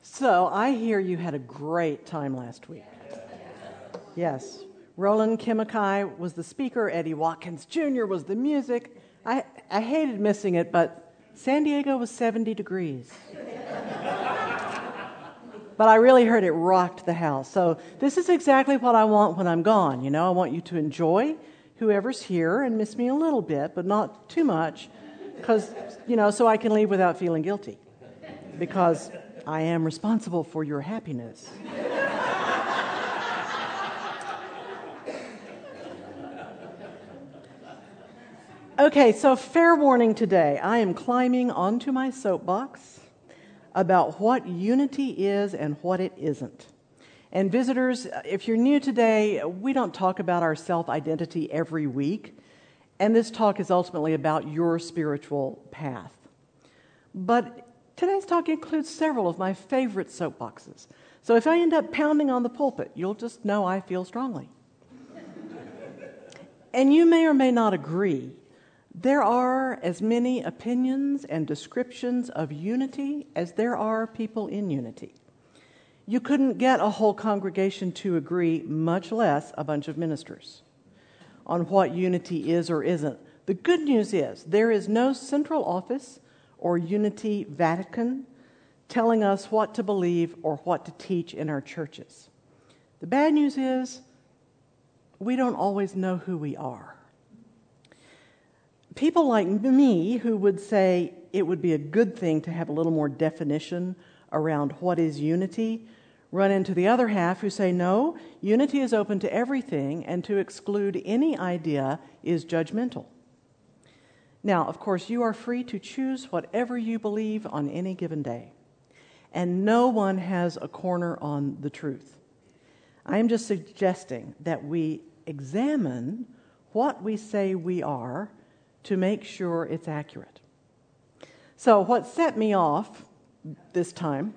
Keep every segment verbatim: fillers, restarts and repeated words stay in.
So I hear you had a great time last week. Yes. Roland Kimikai was the speaker. Eddie Watkins Junior was the music. I, I hated missing it, but San Diego was seventy degrees. But I really heard it rocked the house. So this is exactly what I want when I'm gone. You know, I want you to enjoy whoever's here and miss me a little bit, but not too much, because, you know, so I can leave without feeling guilty, because I am responsible for your happiness. Okay, so fair warning today. I am climbing onto my soapbox about what unity is and what it isn't. And visitors, if you're new today, we don't talk about our self-identity every week, and this talk is ultimately about your spiritual path. But today's talk includes several of my favorite soapboxes. So if I end up pounding on the pulpit, you'll just know I feel strongly. And you may or may not agree. There are as many opinions and descriptions of unity as there are people in unity. You couldn't get a whole congregation to agree, much less a bunch of ministers, on what unity is or isn't. The good news is there is no central office or unity Vatican telling us what to believe or what to teach in our churches. The bad news is we don't always know who we are. People like me who would say it would be a good thing to have a little more definition around what is unity run into the other half who say, no, unity is open to everything, and to exclude any idea is judgmental. Now, of course, you are free to choose whatever you believe on any given day, and no one has a corner on the truth. I am just suggesting that we examine what we say we are to make sure it's accurate. So what set me off this time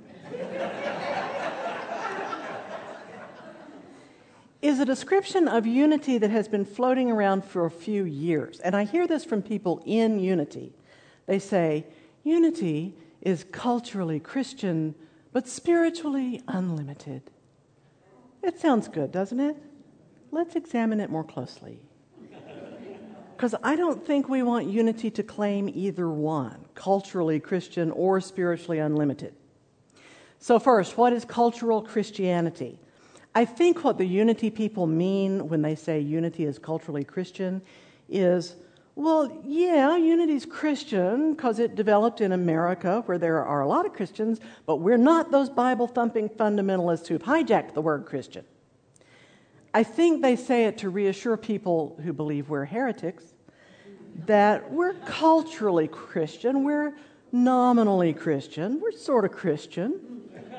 is a description of unity that has been floating around for a few years. And I hear this from people in unity. They say, unity is culturally Christian, but spiritually unlimited. It sounds good, doesn't it? Let's examine it more closely. Because I don't think we want unity to claim either one, culturally Christian or spiritually unlimited. So first, what is cultural Christianity? I think what the unity people mean when they say unity is culturally Christian is, well, yeah, unity is Christian because it developed in America where there are a lot of Christians, but we're not those Bible-thumping fundamentalists who've hijacked the word Christian. I think they say it to reassure people who believe we're heretics that we're culturally Christian, we're nominally Christian, we're sort of Christian.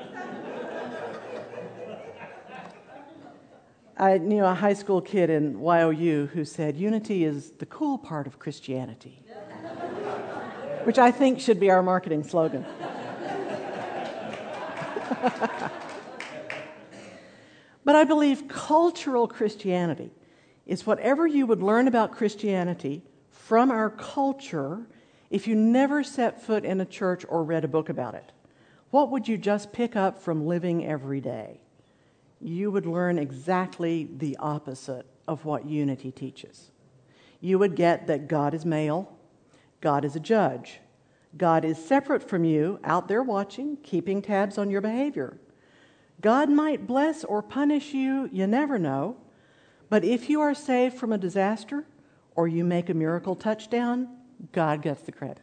I knew a high school kid in Y O U who said, unity is the cool part of Christianity, which I think should be our marketing slogan. But I believe cultural Christianity is whatever you would learn about Christianity from our culture if you never set foot in a church or read a book about it. What would you just pick up from living every day? You would learn exactly the opposite of what unity teaches. You would get that God is male, God is a judge, God is separate from you, out there watching, keeping tabs on your behavior. God might bless or punish you, you never know, but if you are saved from a disaster or you make a miracle touchdown, God gets the credit.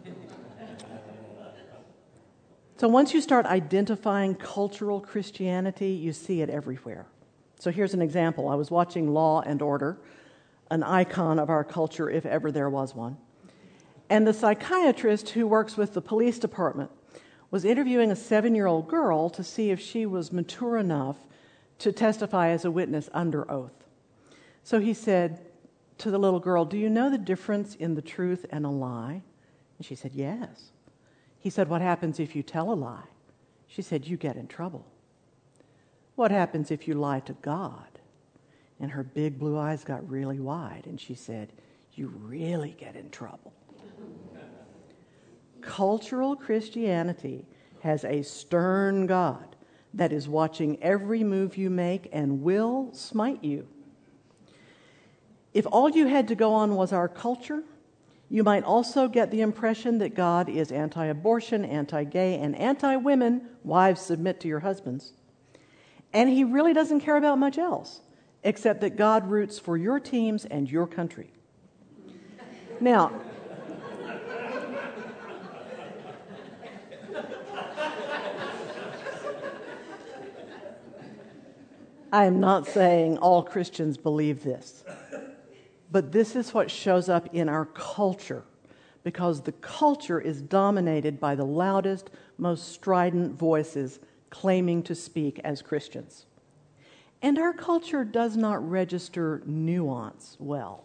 So once you start identifying cultural Christianity, you see it everywhere. So here's an example. I was watching Law and Order, an icon of our culture if ever there was one. And the psychiatrist who works with the police department was interviewing a seven-year-old girl to see if she was mature enough to testify as a witness under oath. So he said to the little girl, do you know the difference in the truth and a lie? And she said, yes. He said, what happens if you tell a lie? She said, you get in trouble. What happens if you lie to God? And her big blue eyes got really wide, and she said, you really get in trouble. Cultural Christianity has a stern God that is watching every move you make and will smite you. If all you had to go on was our culture, you might also get the impression that God is anti-abortion, anti-gay, and anti-women. Wives, submit to your husbands. And he really doesn't care about much else, except that God roots for your teams and your country. Now, I am not saying all Christians believe this, but this is what shows up in our culture, because the culture is dominated by the loudest, most strident voices claiming to speak as Christians. And our culture does not register nuance well.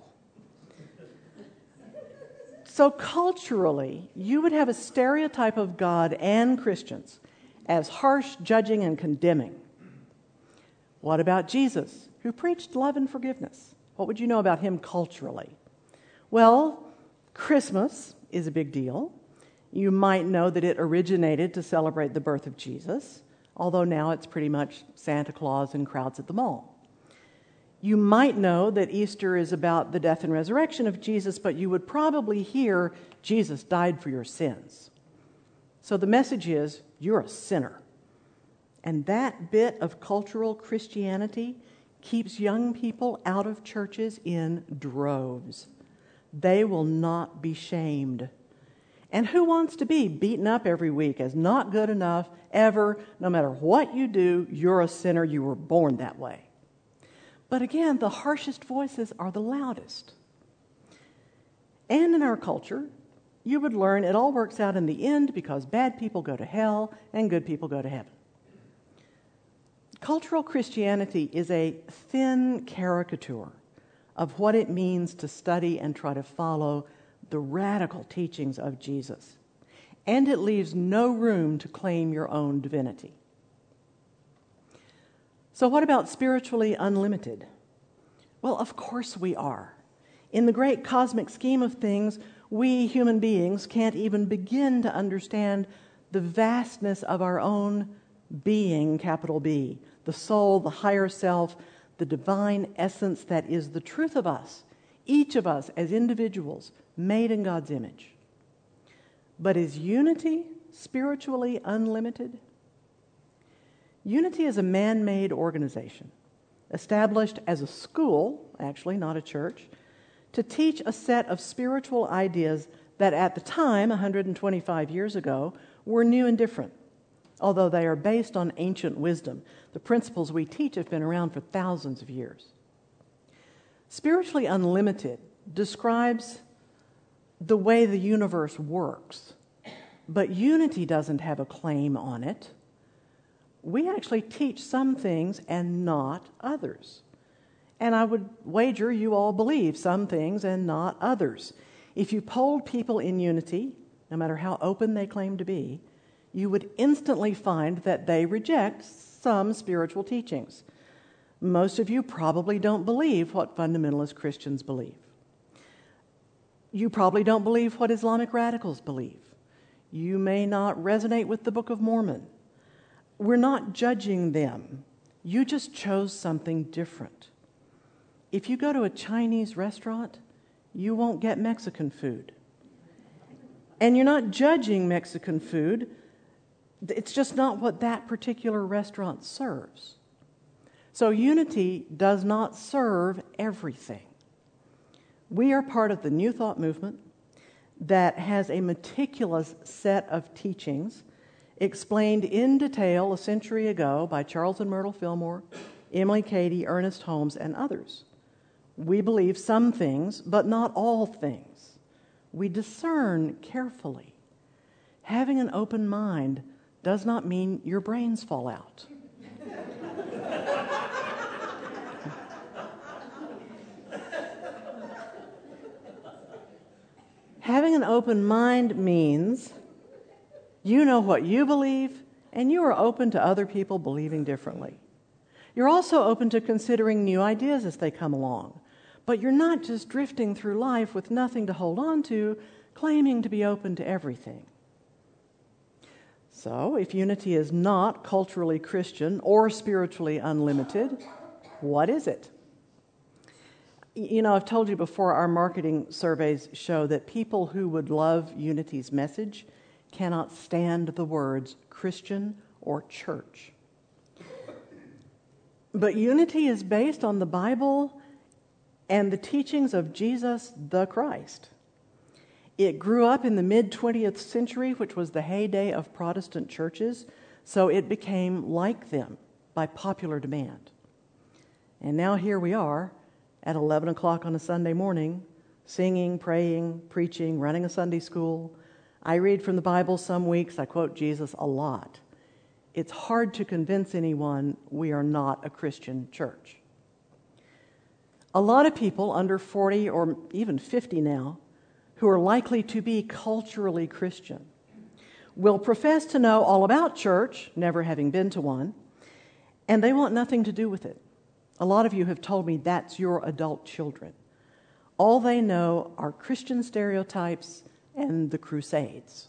So culturally, you would have a stereotype of God and Christians as harsh, judging, and condemning. What about Jesus, who preached love and forgiveness? What would you know about him culturally? Well, Christmas is a big deal. You might know that it originated to celebrate the birth of Jesus, although now it's pretty much Santa Claus and crowds at the mall. You might know that Easter is about the death and resurrection of Jesus, but you would probably hear Jesus died for your sins. So the message is, you're a sinner. And that bit of cultural Christianity keeps young people out of churches in droves. They will not be shamed. And who wants to be beaten up every week as not good enough, ever? No matter what you do, you're a sinner. You were born that way. But again, the harshest voices are the loudest. And in our culture, you would learn it all works out in the end because bad people go to hell and good people go to heaven. Cultural Christianity is a thin caricature of what it means to study and try to follow the radical teachings of Jesus. And it leaves no room to claim your own divinity. So what about spiritually unlimited? Well, of course we are. In the great cosmic scheme of things, we human beings can't even begin to understand the vastness of our own being, capital B, the soul, the higher self, the divine essence that is the truth of us, each of us as individuals made in God's image. But is unity spiritually unlimited? Unity is a man-made organization established as a school, actually not a church, to teach a set of spiritual ideas that at the time, one hundred twenty-five years ago, were new and different, although they are based on ancient wisdom. The principles we teach have been around for thousands of years. Spiritually unlimited describes the way the universe works, but unity doesn't have a claim on it. We actually teach some things and not others. And I would wager you all believe some things and not others. If you polled people in unity, no matter how open they claim to be, you would instantly find that they reject some spiritual teachings. Most of you probably don't believe what fundamentalist Christians believe. You probably don't believe what Islamic radicals believe. You may not resonate with the Book of Mormon. We're not judging them. You just chose something different. If you go to a Chinese restaurant, you won't get Mexican food. And you're not judging Mexican food. It's just not what that particular restaurant serves. So unity does not serve everything. We are part of the New Thought movement that has a meticulous set of teachings explained in detail a century ago by Charles and Myrtle Fillmore, Emily Cady, Ernest Holmes, and others. We believe some things, but not all things. We discern carefully. Having an open mind does not mean your brains fall out. Having an open mind means you know what you believe, and you are open to other people believing differently. You're also open to considering new ideas as they come along, but you're not just drifting through life with nothing to hold on to, claiming to be open to everything. So, if unity is not culturally Christian or spiritually unlimited, what is it? You know, I've told you before, our marketing surveys show that people who would love unity's message cannot stand the words Christian or church. But unity is based on the Bible and the teachings of Jesus the Christ. It grew up in the mid-twentieth century, which was the heyday of Protestant churches, so it became like them by popular demand. And now here we are at eleven o'clock on a Sunday morning, singing, praying, preaching, running a Sunday school. I read from the Bible some weeks. I quote Jesus a lot. It's hard to convince anyone we are not a Christian church. A lot of people under forty or even fifty now who are likely to be culturally Christian will profess to know all about church, never having been to one, and they want nothing to do with it. A lot of you have told me that's your adult children. All they know are Christian stereotypes and the Crusades.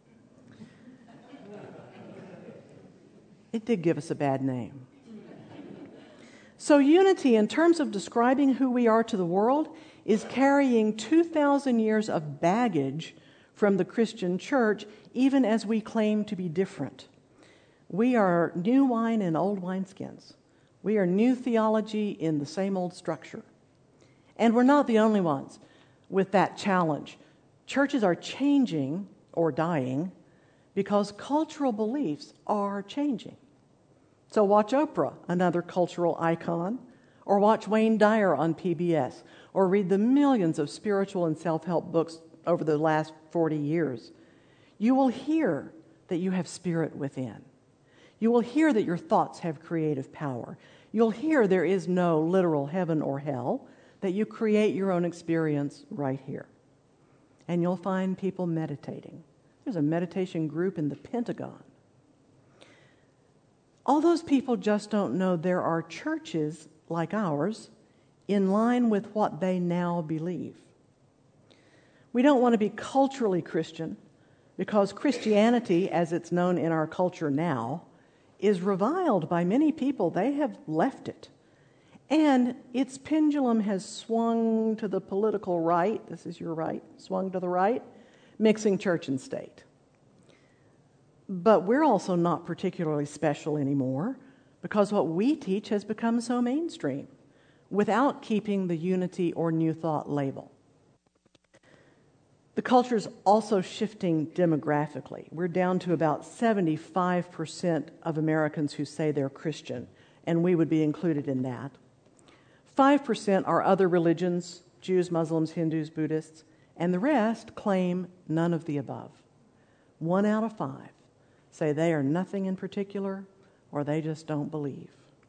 It did give us a bad name. So unity, in terms of describing who we are to the world, is carrying two thousand years of baggage from the Christian church, even as we claim to be different. We are new wine in old wineskins. We are new theology in the same old structure. And we're not the only ones with that challenge. Churches are changing or dying because cultural beliefs are changing. So watch Oprah, another cultural icon, or watch Wayne Dyer on P B S, or read the millions of spiritual and self-help books over the last forty years. You will hear that you have spirit within. You will hear that your thoughts have creative power. You'll hear there is no literal heaven or hell, that you create your own experience right here. And you'll find people meditating. There's a meditation group in the Pentagon. All those people just don't know there are churches like ours in line with what they now believe. We don't want to be culturally Christian because Christianity, as it's known in our culture now, is reviled by many people. They have left it. And its pendulum has swung to the political right. This is your right, swung to the right, mixing church and state. But we're also not particularly special anymore because what we teach has become so mainstream without keeping the unity or new thought label. The culture is also shifting demographically. We're down to about seventy-five percent of Americans who say they're Christian, and we would be included in that. five percent are other religions, Jews, Muslims, Hindus, Buddhists, and the rest claim none of the above. One out of five say they are nothing in particular, or they just don't believe.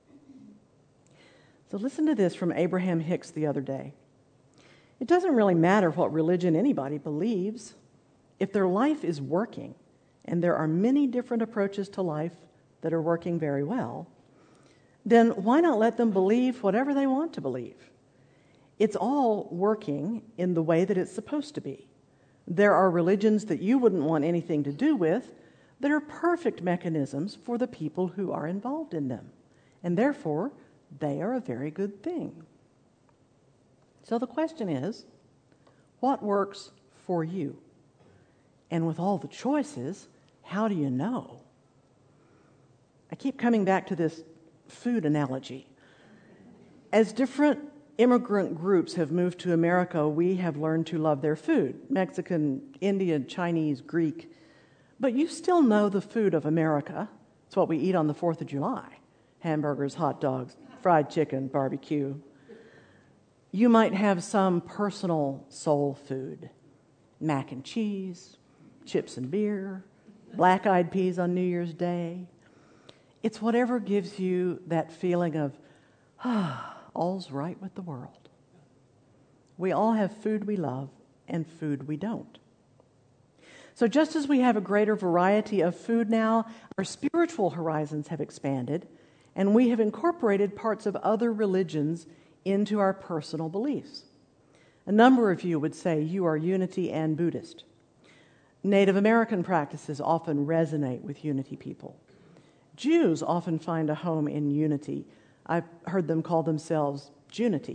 So listen to this from Abraham Hicks the other day. It doesn't really matter what religion anybody believes. If their life is working, and there are many different approaches to life that are working very well, then why not let them believe whatever they want to believe? It's all working in the way that it's supposed to be. There are religions that you wouldn't want anything to do with that are perfect mechanisms for the people who are involved in them, and therefore they are a very good thing. So the question is, what works for you? And with all the choices, how do you know? I keep coming back to this food analogy. As different immigrant groups have moved to America, we have learned to love their food, Mexican, Indian, Chinese, Greek. But you still know the food of America. It's what we eat on the fourth of July. Hamburgers, hot dogs, fried chicken, barbecue. You might have some personal soul food, mac and cheese, chips and beer, black-eyed peas on New Year's Day. It's whatever gives you that feeling of, ah, all's right with the world. We all have food we love and food we don't. So just as we have a greater variety of food now, our spiritual horizons have expanded, and we have incorporated parts of other religions into our personal beliefs. A number of you would say you are Unity and Buddhist. Native American practices often resonate with unity people. Jews often find a home in unity. I've heard them call themselves Junity.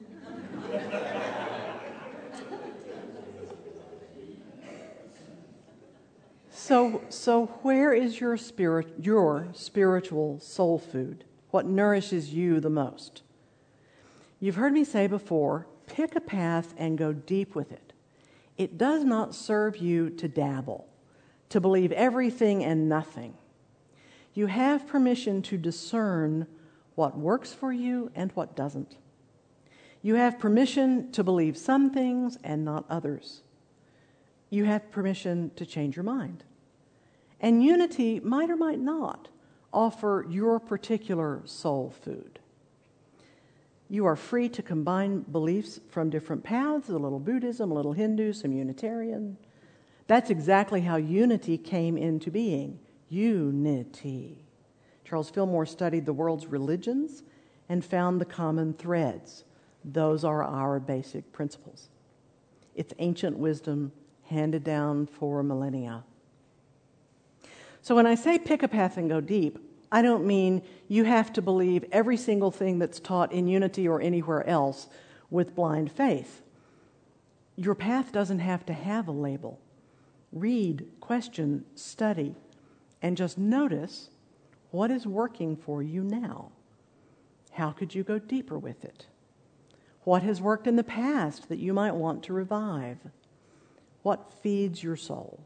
So, so where is your spirit, your spiritual soul food? What nourishes you the most? You've heard me say before, pick a path and go deep with it. It does not serve you to dabble, to believe everything and nothing. You have permission to discern what works for you and what doesn't. You have permission to believe some things and not others. You have permission to change your mind. And unity might or might not offer your particular soul food. You are free to combine beliefs from different paths, a little Buddhism, a little Hindu, some Unitarian. That's exactly how unity came into being. Unity. Charles Fillmore studied the world's religions and found the common threads. Those are our basic principles. It's ancient wisdom handed down for millennia. So when I say pick a path and go deep, I don't mean you have to believe every single thing that's taught in Unity or anywhere else with blind faith. Your path doesn't have to have a label. Read, question, study, and just notice what is working for you now. How could you go deeper with it? What has worked in the past that you might want to revive? What feeds your soul?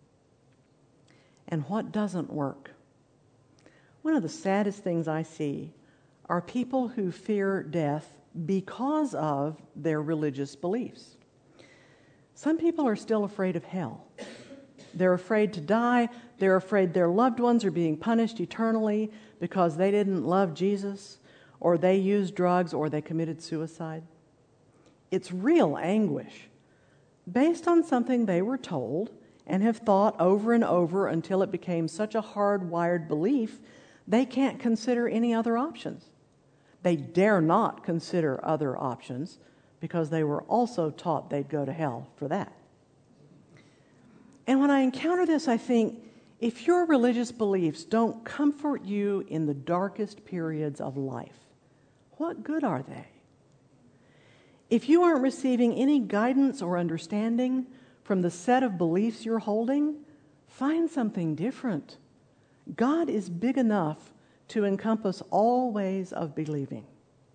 And what doesn't work? One of the saddest things I see are people who fear death because of their religious beliefs. Some people are still afraid of hell. They're afraid to die. They're afraid their loved ones are being punished eternally because they didn't love Jesus, or they used drugs, or they committed suicide. It's real anguish based on something they were told and have thought over and over until it became such a hardwired belief they can't consider any other options. They dare not consider other options because they were also taught they'd go to hell for that. And when I encounter this, I think, if your religious beliefs don't comfort you in the darkest periods of life, what good are they? If you aren't receiving any guidance or understanding from the set of beliefs you're holding, find something different. God is big enough to encompass all ways of believing.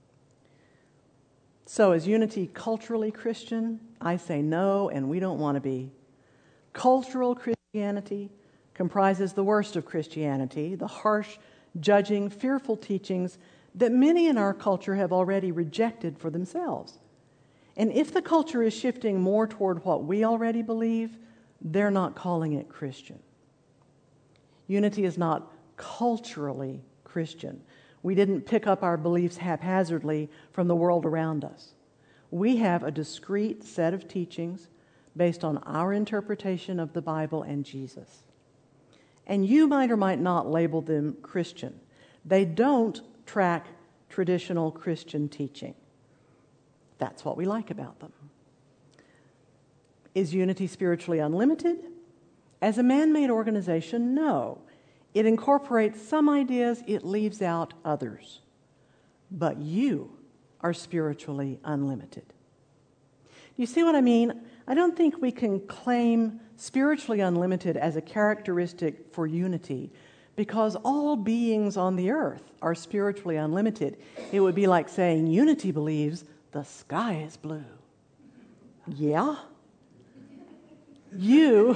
So is Unity culturally Christian? I say no, and we don't want to be. Cultural Christianity comprises the worst of Christianity, the harsh, judging, fearful teachings that many in our culture have already rejected for themselves. And if the culture is shifting more toward what we already believe, they're not calling it Christian. Unity is not culturally Christian. We didn't pick up our beliefs haphazardly from the world around us. We have a discrete set of teachings based on our interpretation of the Bible and Jesus. And you might or might not label them Christian. They don't track traditional Christian teaching. That's what we like about them. Is Unity spiritually unlimited? As a man-made organization, no. It incorporates some ideas, it leaves out others. But you are spiritually unlimited. You see what I mean? I don't think we can claim spiritually unlimited as a characteristic for Unity, because all beings on the earth are spiritually unlimited. It would be like saying Unity believes the sky is blue. Yeah? You,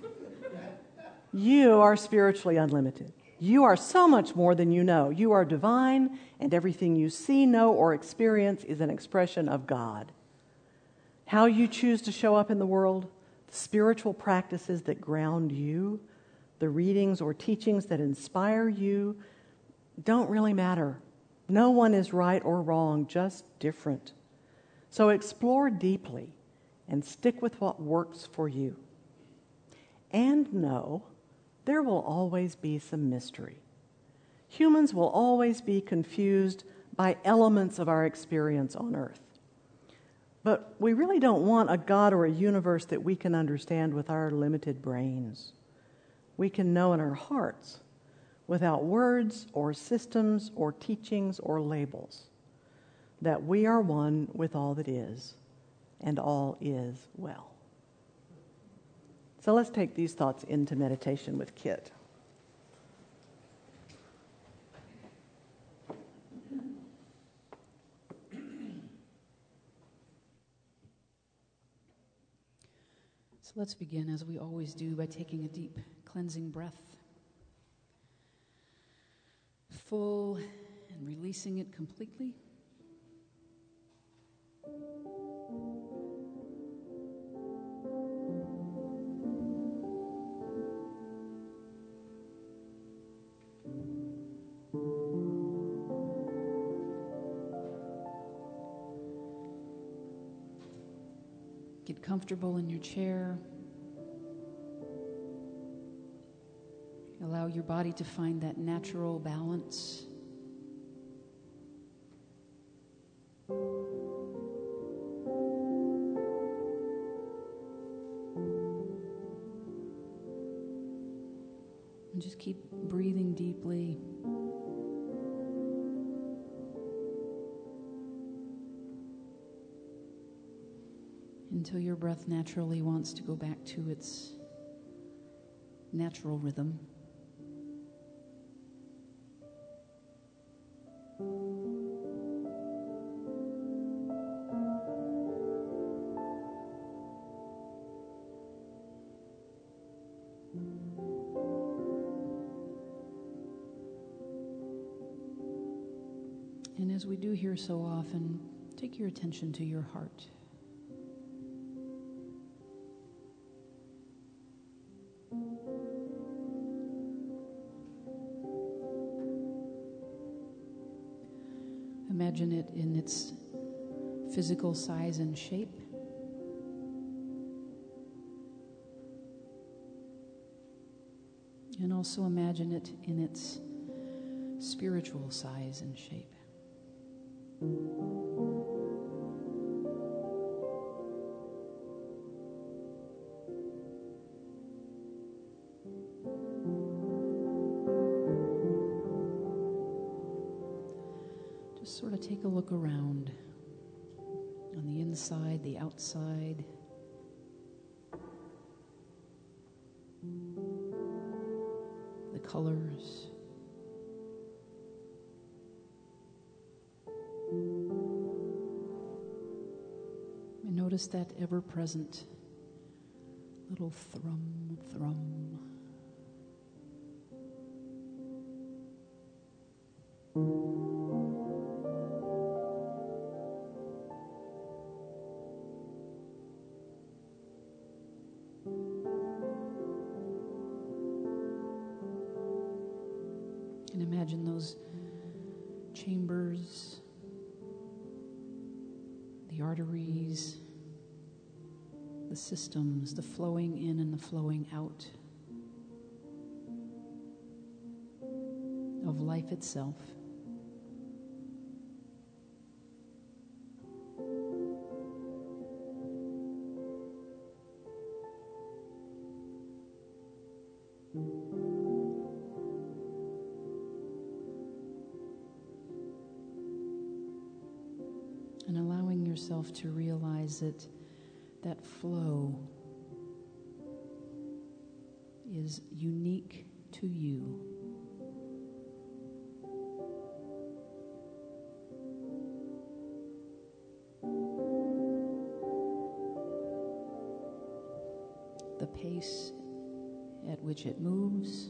you are spiritually unlimited. You are so much more than you know. You are divine, and everything you see, know, or experience is an expression of God. How you choose to show up in the world, the spiritual practices that ground you, the readings or teachings that inspire you, don't really matter. No one is right or wrong, just different. So explore deeply and stick with what works for you. And know there will always be some mystery. Humans will always be confused by elements of our experience on earth. But we really don't want a God or a universe that we can understand with our limited brains. We can know in our hearts without words or systems or teachings or labels that we are one with all that is, and all is well. So let's take these thoughts into meditation with Kit. So let's begin, as we always do, by taking a deep, cleansing breath. Full and releasing it completely. Get comfortable in your chair. Allow your body to find that natural balance. And just keep breathing deeply. Until your breath naturally wants to go back to its natural rhythm. And as we do here so often, take your attention to your heart. Imagine it in its physical size and shape. And also imagine it in its spiritual size and shape. Just sort of take a look around on the inside, the outside. The colors. And notice that ever-present little thrum, thrum. And imagine those chambers, the arteries, the systems, the flowing in and the flowing out of life itself. And allowing yourself to realize that that flow is unique to you. The pace at which it moves,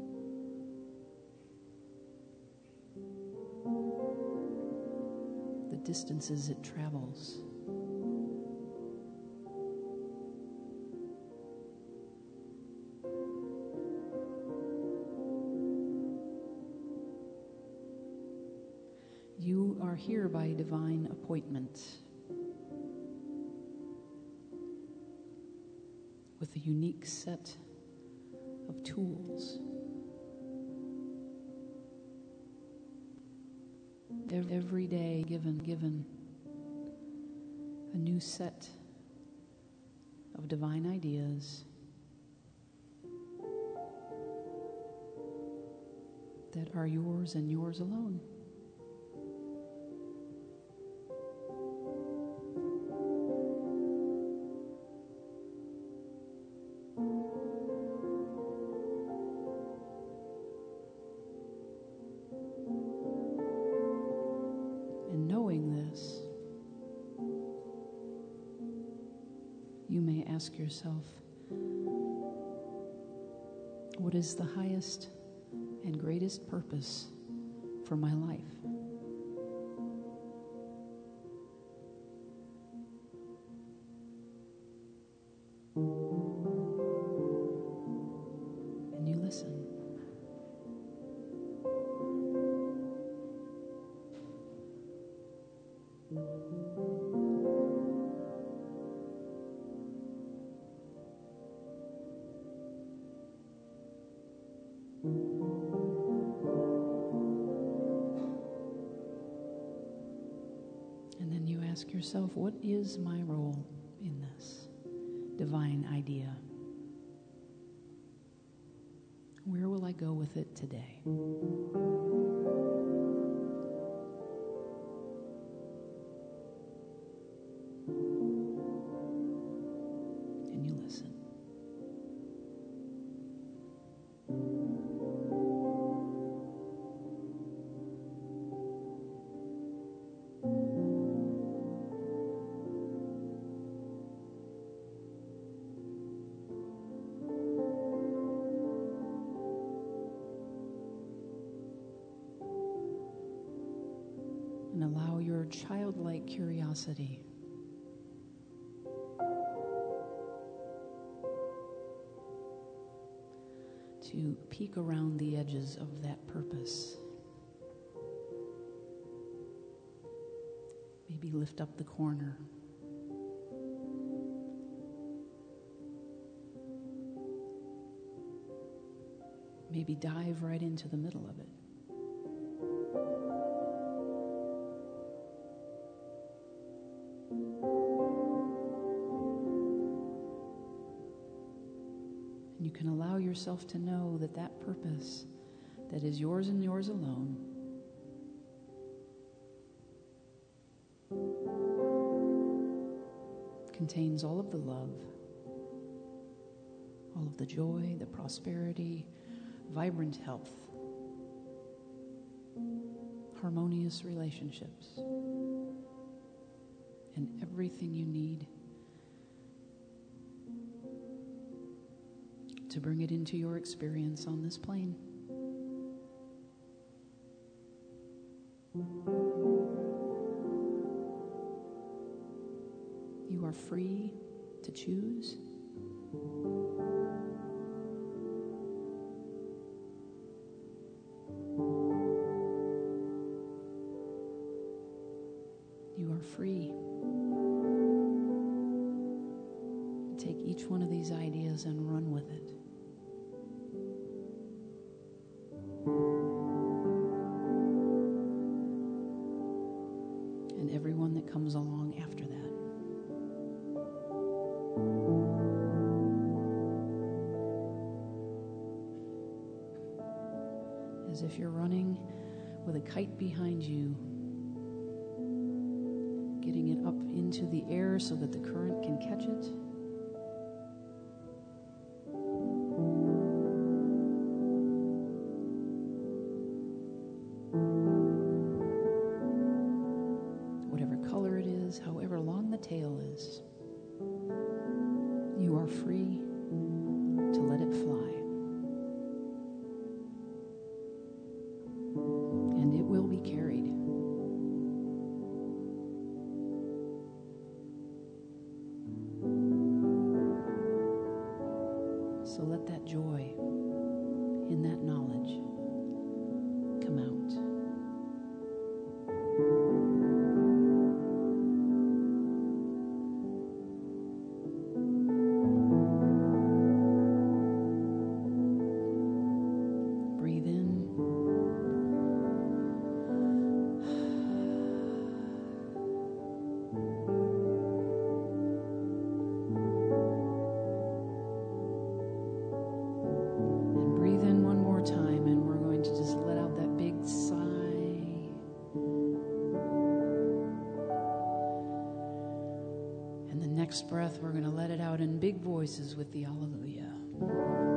the distances it travels. You are here by divine appointment with a unique set of tools. Every day given, given a new set of divine ideas that are yours and yours alone. And knowing this, you may ask yourself, what is the highest and greatest purpose for my life? And you listen. And then you ask yourself, what is my role in this divine idea? Where will I go with it today? And you listen. And allow your childlike curiosity to peek around the edges of that purpose. Maybe lift up the corner. Maybe dive right into the middle of it. And you can allow yourself to know that that purpose that is yours and yours alone contains all of the love, all of the joy, the prosperity, vibrant health, harmonious relationships, and everything you need to bring it into your experience on this plane. You are free to choose. You are free to take each one of these ideas and run with it. And everyone that comes along after that. As if you're running with a kite behind you, getting it up into the air so that the current can catch it. Whatever color it is, however long the tail is, you are free to let it fly. And it will be carried. So let that joy in that knowledge come out. next breath, we're going to let it out in big voices with the Alleluia.